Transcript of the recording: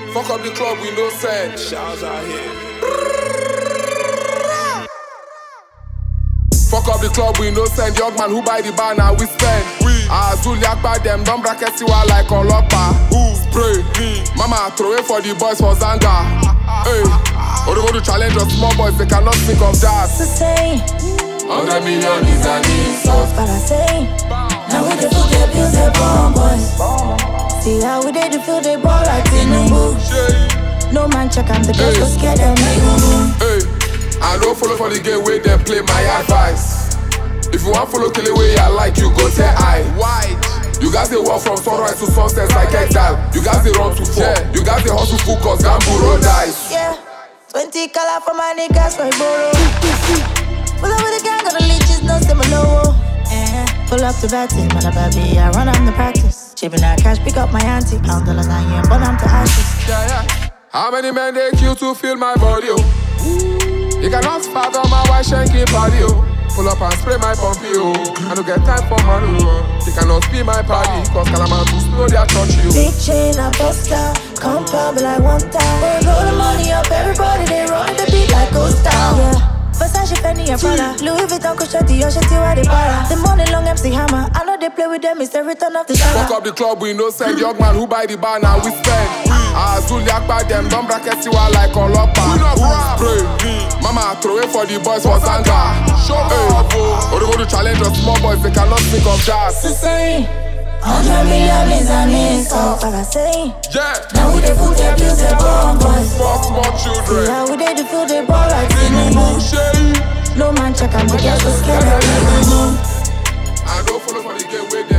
Fuck up the club, we no send. Shouts out here. Fuck up the club, we no send. Young man who buy the bar, now we spend. Azul yakba them, don't bracket you like Olopa. Spray, mama throw it for the boys for Zanga. Hey, or to challenge us small boys, they cannot think of that. To say 100 million is an insult. but I say, now we the food they build the bomb boys. See how we did the feel they ball like Tinubu. No man check I'm the girls go scare them make move. Hey, I don't follow for the game where they play my advice. If you want follow kill the way I like, you go tell I. Why? You guys they walk from sunrise to sunset like exile. You guys they run to fall. You guys they hustle full cause gamble roll dice. Yeah, 20 color for my niggas for borrow. Pull up with the gang, got the leeches, no similar. Pull up to batting, man, baby, I run on the practice. Chipping out cash, pick up my auntie. Pound dollars, I am, but I'm to ashes. Yeah. How many men they kill to feel my body, oh? You cannot fathom my white shanky body, oh. Pull up and spray my pumpy, oh. I don't get time for money, oh. They cannot be my party, cause Calamantus know they are touchy, oh. Big chain, I bust down. Compound, like one time. They roll the money up, everybody, they run the beat like ghost town. Yeah. Versace, Fendi, and Prada. Louis Vuitton, Cochetti, Yosheti, why they para. The money long MC Hammer. I know they play with them, it's the return of the shower. Fuck up the club, we no send. Young man who buy the bar, now we spend. Azul yakba them, don't bracket you like Olopa. Spray, mama throw it for the boys for Zanga. Hey, or to challenge us small boys, they cannot think of that. To say 100 million is an insult, but I say, yeah. now we the food they build the bomb boys. Small children. Yeah, we did the feel they ball like Tinubu. No man check I'm the girls go scare them. I don't follow for the game where they